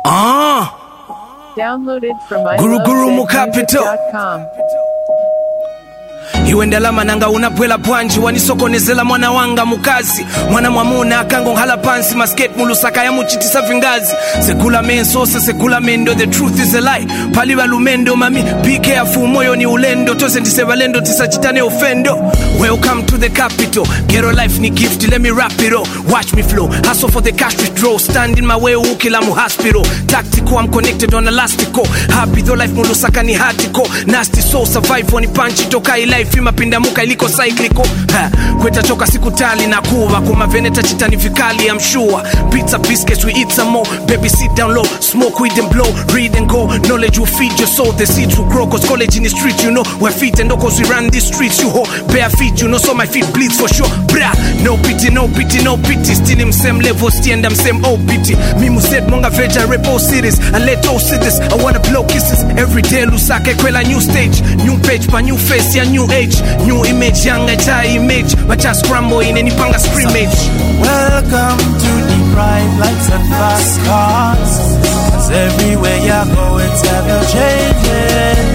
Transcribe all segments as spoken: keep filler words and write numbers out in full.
Ah. Downloaded from my Guru Guru Mukapito. Iwe ndalama nanga unapwela pwanji wanisokonezela mwana wanga mukazi mwana mwamuna akango nghala pansi masket mulusaka ya muchitisa vingazi sekula menso se sekula mendo the truth is a lie pali balumendo mami be careful moyo ni ulendo tose ndisebalendo tisachitane ofendo. Welcome to the capital ghetto life ni gift let me rap it all watch me flow hustle for the cash withdraw stand in my way ukila mu hospital tactical I'm connected on elastico happy though life mulusaka ni hatiko nasty soul survive on punch toka life mapinda muka iliko cyclical ha kweta choka siku tali na kuva kuma veneta chitani vikali I'm sure pizza biscuits we eat some more baby sit down low smoke weed and blow read and go knowledge will feed your soul the seeds will grow cause college in the street you know we're feet and no cause we run these streets you ho bare feet you know so my feet bleeds for sure bra no pity no pity no pity still him same level stand I'm same old pity me mu said monga veja repo cities and let all see this I wanna blow kisses every day lusaka kwela new stage new page pa new face ya new age new image young ata image but just scramble in any panga scrimmage. Welcome to the bright lights and fast cars cause everywhere you go it's ever changing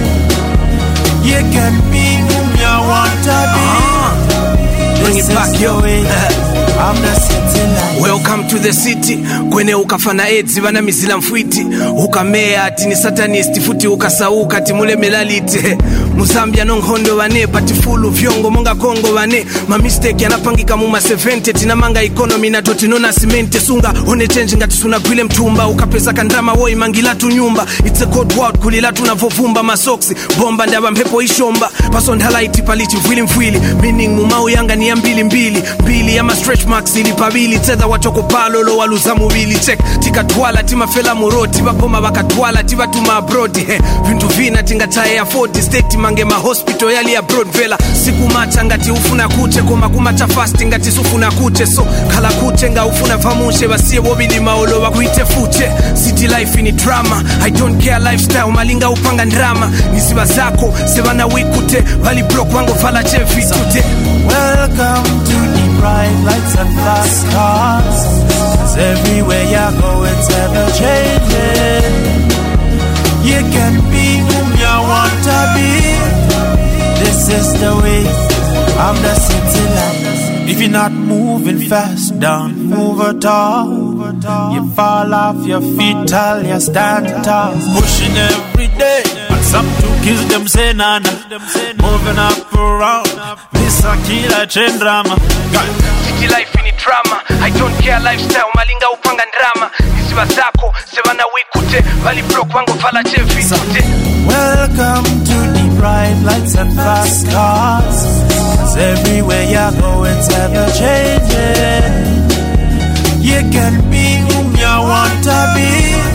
you can be whom you want to be uh-huh. Bring it back yo I'm the city light. Welcome to the city kwene ukafana edzi vana mizila mfwiti ukamea ati ni satanist futi ukasauka ati mule melalite Muzambia nongondo vane pati fulu vyongo monga Kongo vane ma mistake yanapangika mu ma seventy tina manga economy na toti nona cement sunga one change ngati suna gwile mtumba ukapeza kandrama woi mangila tu nyumba it's a cold world kulila tunavovumba masoksi bomba ndaba mpepo ishomba paso ndalaiti palichi mfwili mfwili meaning mumau yanga ni ya mbili mbili mbili ya ma stretch marks ili pabili teza watoko palo lo waluza mubili check tikatwala tima fela muroti bapoma bakatwala tiba tuma abroad he vintu vina tinga tae ya forty state mange ma hospital yali abroad vela siku macha ngati ufuna kuche koma kumacha fasting ngati sufuna kuche so kala kuche nga ufuna famushe basie bobili maolo bakuite fuche city life ni drama I don't care lifestyle malinga upanga drama nisiba zako sebana wikute bali block wango fala chefi tute. Welcome to the bright lights and fast cars cause everywhere you go it's ever changing you can be whom you want to be this is the way I'm the city light. If you're not moving fast don't move at all you fall off your feet till you stand tall pushing every day and some two kids them say nana moving up around this a killer chain drama city life ni drama I don't care lifestyle malinga upanga drama nisiba zako sebana wikute bali block wango fala chefi tute. Welcome to the bright lights and fast cars cause everywhere you go it's ever changing you can be whom you want to be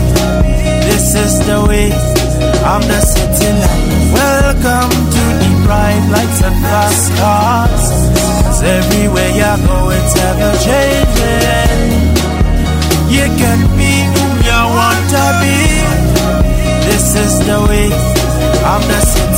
this is the way I'm the city light. Welcome to the bright lights and fast cars cause everywhere you go it's ever changing you can be whom you want to be this is the way I'm the city